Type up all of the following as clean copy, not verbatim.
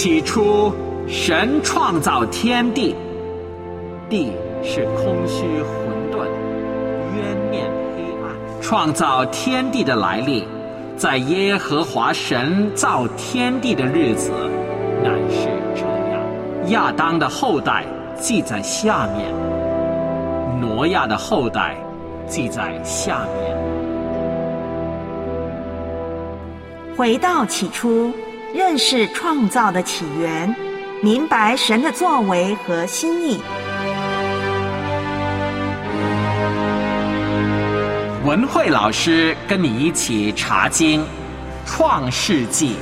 起初，神创造天地，地是空虚混沌，渊面黑暗。创造天地的来历，在耶和华神造天地的日子，乃是这样。亚当的后代记在下面，挪亚的后代记在下面。 回到起初，认识创造的起源，明白神的作为和心意。 文慧老师跟你一起查经《创世纪》。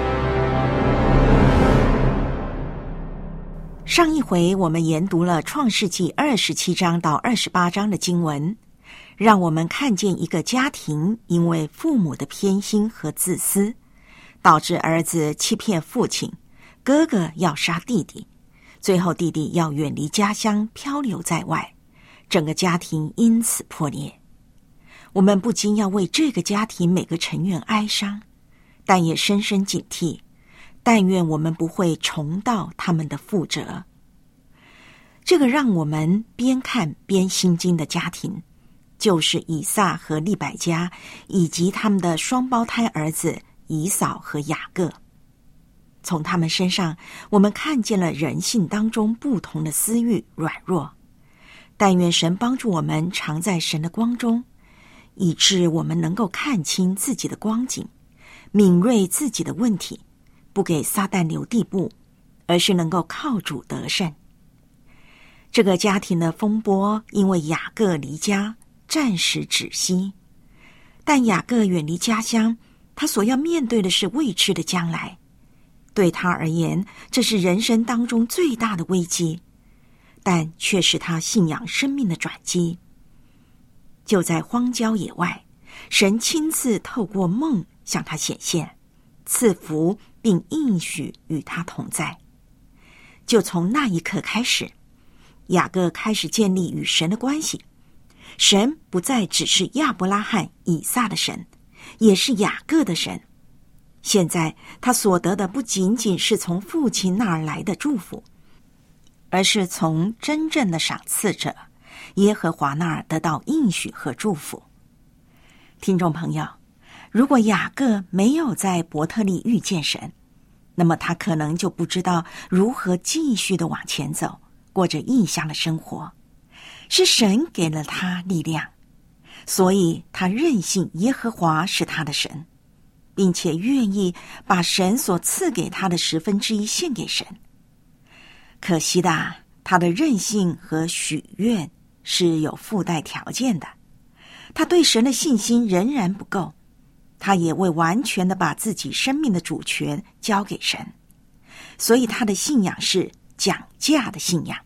上一回我们研读了《创世纪》27章到28章的经文，让我们看见一个家庭因为父母的偏心和自私，导致儿子欺骗父亲，哥哥要杀弟弟，最后弟弟要远离家乡漂流在外，整个家庭因此破裂。我们不禁要为这个家庭每个成员哀伤，但也深深警惕，但愿我们不会重蹈他们的覆辙。这个让我们边看边心惊的家庭，就是以撒和利百加以及他们的双胞胎儿子以扫和雅各。从他们身上，我们看见了人性当中不同的私欲软弱。但愿神帮助我们常在神的光中，以致我们能够看清自己的光景，敏锐自己的问题，不给撒旦留地步，而是能够靠主得胜。这个家庭的风波因为雅各离家暂时止息，但雅各远离家乡，他所要面对的是未知的将来。对他而言，这是人生当中最大的危机，但却是他信仰生命的转机。就在荒郊野外，神亲自透过梦向他显现，赐福并应许与他同在。就从那一刻开始，雅各开始建立与神的关系。神不再只是亚伯拉罕、以撒的神，也是雅各的神。现在他所得的不仅仅是从父亲那儿来的祝福，而是从真正的赏赐者耶和华那儿得到应许和祝福。听众朋友，如果雅各没有在伯特利遇见神，那么他可能就不知道如何继续的往前走，过着异乡的生活。是神给了他力量，所以他认信耶和华是他的神，并且愿意把神所赐给他的1/10献给神。可惜的，他的任性和许愿是有附带条件的，他对神的信心仍然不够，他也未完全的把自己生命的主权交给神，所以他的信仰是讲价的信仰。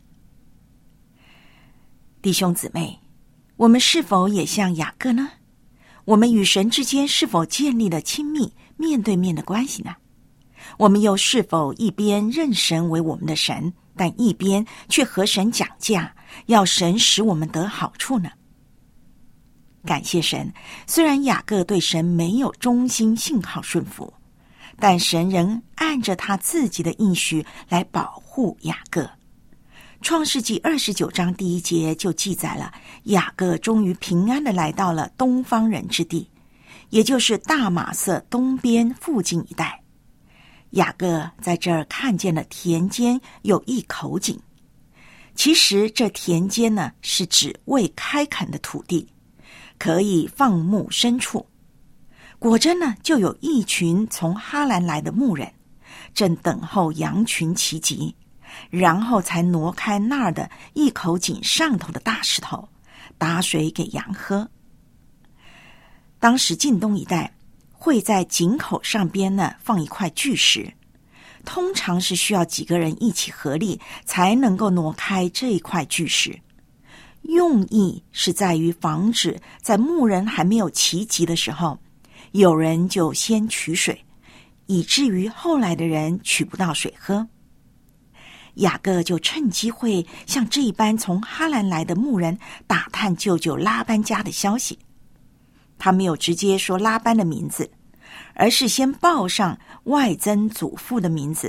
弟兄姊妹，我们是否也像雅各呢？我们与神之间是否建立了亲密面对面的关系呢？我们又是否一边认神为我们的神，但一边却和神讲价，要神使我们得好处呢？感谢神，虽然雅各对神没有忠心信靠顺服，但神仍按着他自己的应许来保护雅各。创世纪29章1节就记载了雅各终于平安地来到了东方人之地，也就是大马色东边附近一带。雅各在这儿看见了田间有一口井，其实这田间呢是指未开垦的土地，可以放牧牲畜。果真呢就有一群从哈兰来的牧人，正等候羊群齐集，然后才挪开那儿的一口井上头的大石头，打水给羊喝。当时晋东一带会在井口上边呢放一块巨石，通常是需要几个人一起合力才能够挪开这一块巨石。用意是在于防止在牧人还没有齐集的时候，有人就先取水，以至于后来的人取不到水喝。雅各就趁机会向这一班从哈兰来的牧人打探舅舅拉班家的消息。他没有直接说拉班的名字，而是先报上外曾祖父的名字，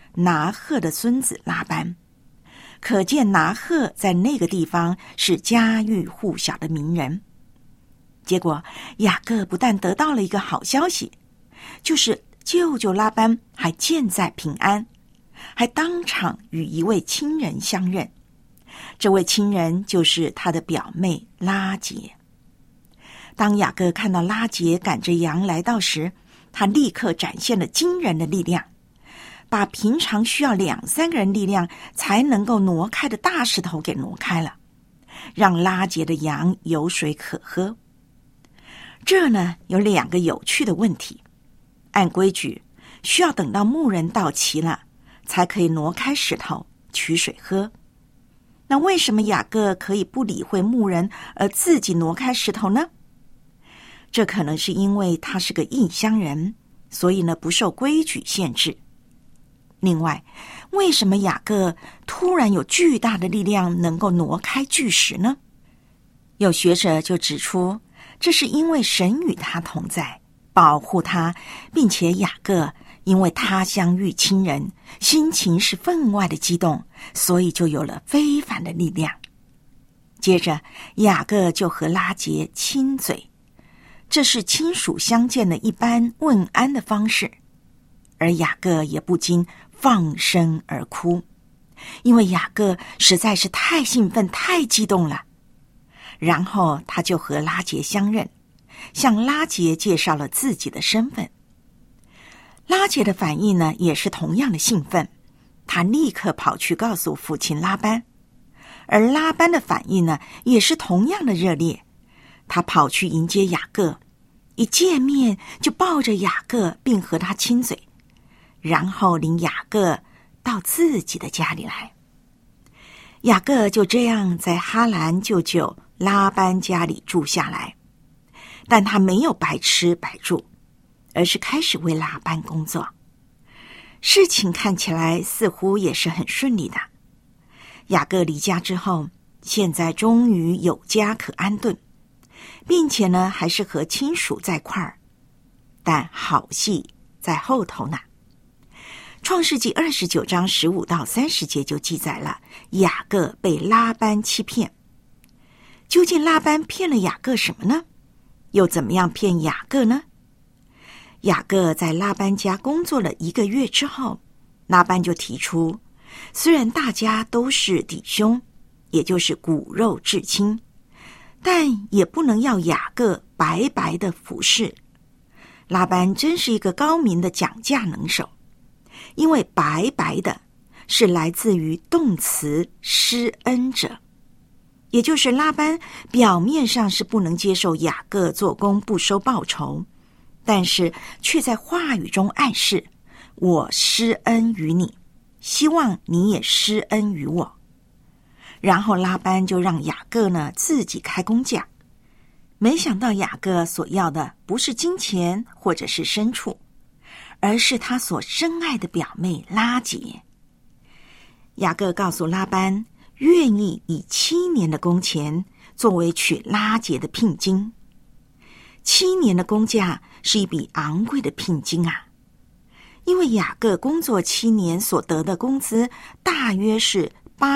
拿鹤的孙子拉班。可见拿鹤在那个地方是家喻户晓的名人。结果雅各不但得到了一个好消息，就是舅舅拉班还健在平安，还当场与一位亲人相认。这位亲人就是他的表妹拉结。当雅各看到拉结赶着羊来到时，他立刻展现了惊人的力量，把平常需要2-3个人力量才能够挪开的大石头给挪开了，让拉结的羊有水可喝。这呢，有2个有趣的问题。按规矩，需要等到牧人到齐了，才可以挪开石头取水喝。那为什么雅各可以不理会牧人而自己挪开石头呢？这可能是因为他是个异乡人，所以呢不受规矩限制。另外，为什么雅各突然有巨大的力量能够挪开巨石呢？有学者就指出，这是因为神与他同在，保护他，并且雅各因为他乡遇亲人，心情是分外的激动，所以就有了非凡的力量。接着雅各就和拉结亲嘴，这是亲属相见的一般问安的方式，而雅各也不禁放声而哭，因为雅各实在是太兴奋太激动了。然后他就和拉结相认，向拉结介绍了自己的身份。拉结的反应呢，也是同样的兴奋，他立刻跑去告诉父亲拉班。而拉班的反应呢，也是同样的热烈，他跑去迎接雅各，一见面就抱着雅各并和他亲嘴，然后领雅各到自己的家里来。雅各就这样在哈兰舅舅拉班家里住下来，但他没有白吃白住，而是开始为拉班工作。事情看起来似乎也是很顺利的。雅各离家之后，现在终于有家可安顿，并且呢还是和亲属在块儿，但好戏在后头呢。创世纪29章15到30节就记载了雅各被拉班欺骗。究竟拉班骗了雅各什么呢？又怎么样骗雅各呢？雅各在拉班家工作了1个月之后，拉班就提出，虽然大家都是弟兄，也就是骨肉至亲，但也不能要雅各白白的服侍。拉班真是一个高明的讲价能手，因为白白的是来自于动词施恩者，也就是拉班表面上是不能接受雅各做工不收报酬，但是却在话语中暗示，我施恩于你，希望你也施恩于我。然后拉班就让雅各呢自己开工价。没想到雅各所要的不是金钱或者是牲畜，而是他所深爱的表妹拉结。雅各告诉拉班，愿意以7年的工钱作为娶拉结的聘金。7年的工价是一笔昂贵的聘金啊，因为雅各工作7年所得的工资大约是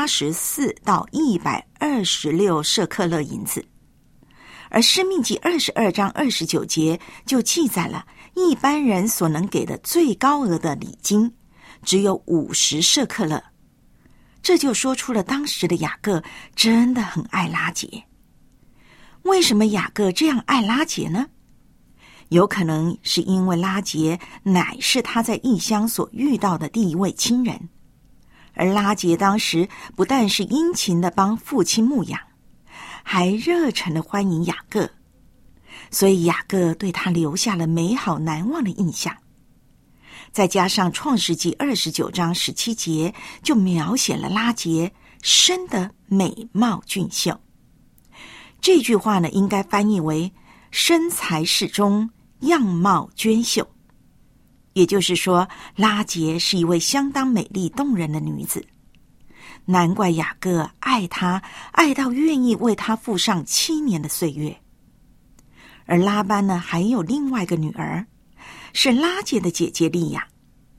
84到126舍克勒银子。而申命记22章29节就记载了一般人所能给的最高额的礼金只有50舍克勒。这就说出了当时的雅各真的很爱拉结。为什么雅各这样爱拉结呢？有可能是因为拉结乃是他在异乡所遇到的第一位亲人，而拉结当时不但是殷勤的帮父亲牧养，还热忱的欢迎雅各，所以雅各对他留下了美好难忘的印象。再加上创世纪29章17节就描写了拉结生得美貌俊秀。这句话呢，应该翻译为身材适中，样貌娟秀。也就是说，拉结是一位相当美丽动人的女子。难怪雅各爱她，爱到愿意为她付上7年的岁月。而拉班呢，还有另外一个女儿，是拉结的姐姐利亚。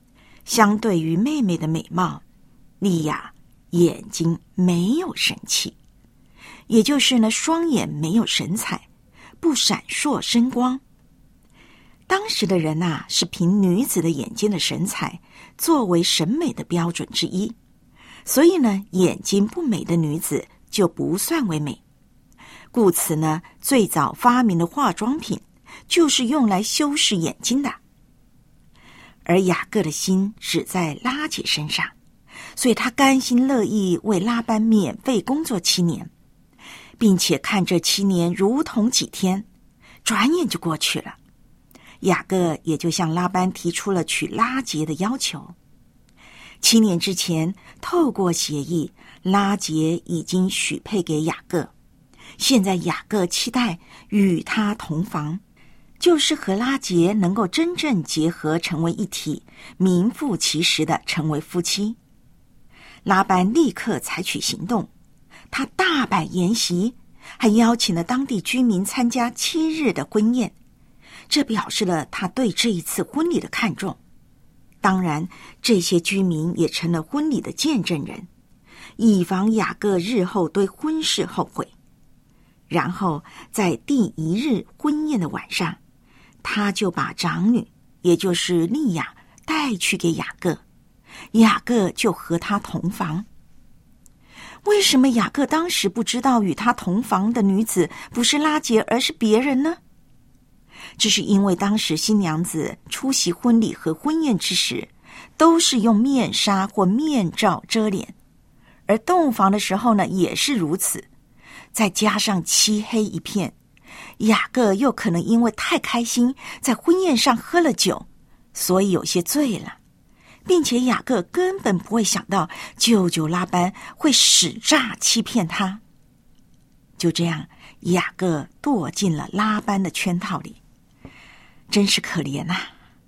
相对于妹妹的美貌，利亚眼睛没有神气，也就是呢，双眼没有神采，不闪烁生光。当时的人是凭女子的眼睛的神采作为审美的标准之一，所以呢，眼睛不美的女子就不算为美。故此呢，最早发明的化妆品就是用来修饰眼睛的。而雅各的心只在拉结身上，所以他甘心乐意为拉班免费工作7年，并且看这7年如同几天，转眼就过去了。雅各也就向拉班提出了娶拉结的要求。7年之前，透过协议，拉结已经许配给雅各，现在雅各期待与他同房，就是和拉结能够真正结合成为一体，名副其实的成为夫妻。拉班立刻采取行动，他大摆筵席，还邀请了当地居民参加7日的婚宴，这表示了他对这一次婚礼的看重。当然，这些居民也成了婚礼的见证人，以防雅各日后对婚事后悔。然后在第1日婚宴的晚上，他就把长女，也就是利亚带去给雅各，雅各就和他同房。为什么雅各当时不知道与他同房的女子不是拉结，而是别人呢？这是因为当时新娘子出席婚礼和婚宴之时，都是用面纱或面罩遮脸，而洞房的时候呢，也是如此。再加上漆黑一片，雅各又可能因为太开心，在婚宴上喝了酒，所以有些醉了，并且雅各根本不会想到舅舅拉班会使诈欺骗他。就这样，雅各堕进了拉班的圈套里，真是可怜啊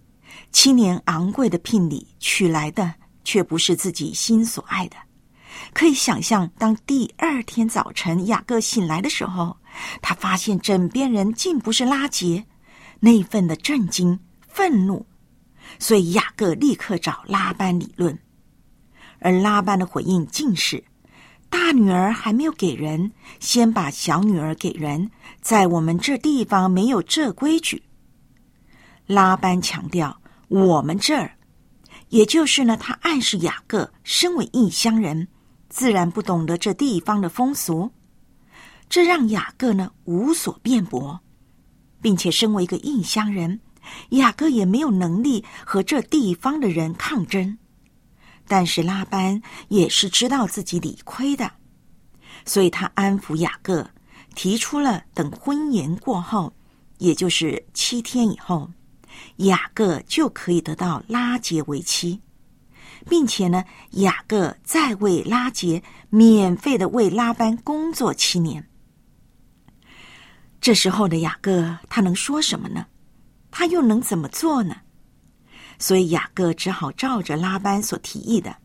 ！7年昂贵的聘礼娶来的却不是自己心所爱的。可以想象，当第2天早晨雅各醒来的时候，他发现枕边人竟不是拉结，那份的震惊、愤怒，所以雅各立刻找拉班理论。而拉班的回应竟是：大女儿还没有给人，先把小女儿给人，在我们这地方没有这规矩。拉班强调我们这儿，也就是呢，他暗示雅各身为异乡人，自然不懂得这地方的风俗，这让雅各呢无所辩驳，并且身为一个异乡人，雅各也没有能力和这地方的人抗争。但是拉班也是知道自己理亏的，所以他安抚雅各，提出了等婚宴过后，也就是7天以后，雅各就可以得到拉结为妻，并且呢，雅各再为拉结免费的为拉班工作7年。这时候的雅各，他能说什么呢？他又能怎么做呢？所以雅各只好照着拉班所提议的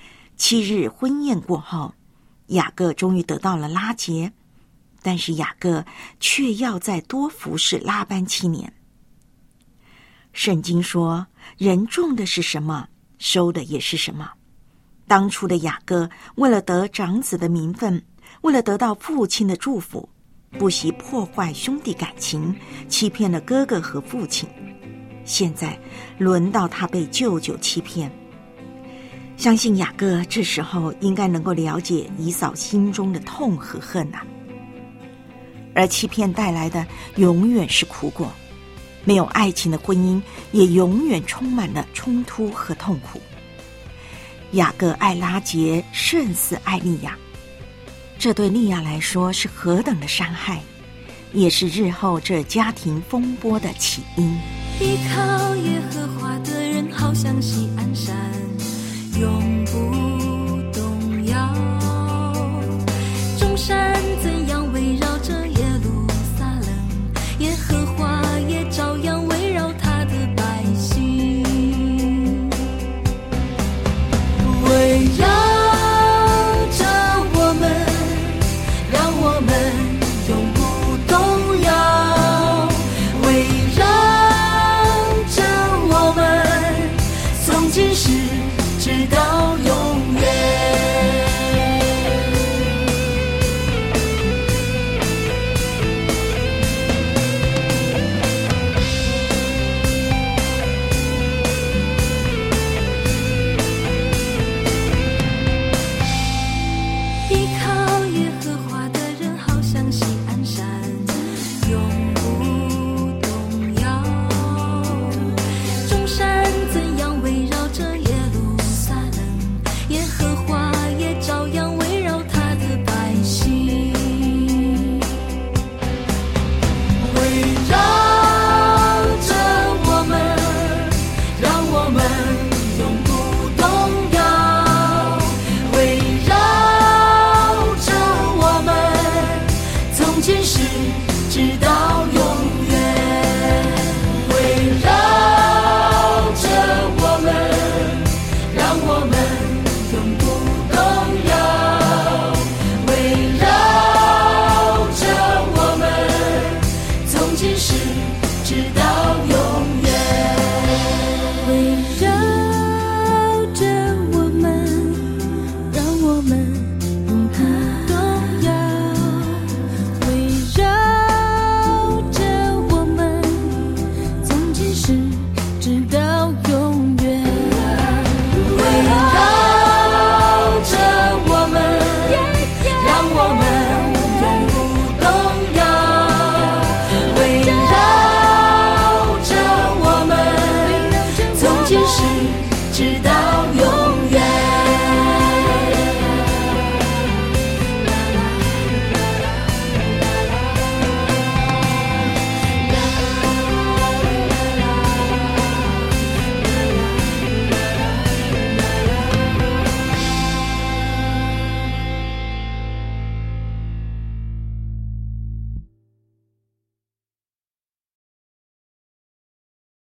，7日婚宴过后，雅各终于得到了拉结，但是雅各却要再多服侍拉班7年。圣经说，人种的是什么，收的也是什么。当初的雅各为了得长子的名分，为了得到父亲的祝福，不惜破坏兄弟感情，欺骗了哥哥和父亲。现在轮到他被舅舅欺骗，相信雅各这时候应该能够了解以扫心中的痛和恨啊。而欺骗带来的永远是苦果，没有爱情的婚姻也永远充满了冲突和痛苦。雅各爱拉结胜似爱利亚，这对利亚来说是何等的伤害，也是日后这家庭风波的起因。 依靠耶和华的人好像锡安山，永不动摇。众山最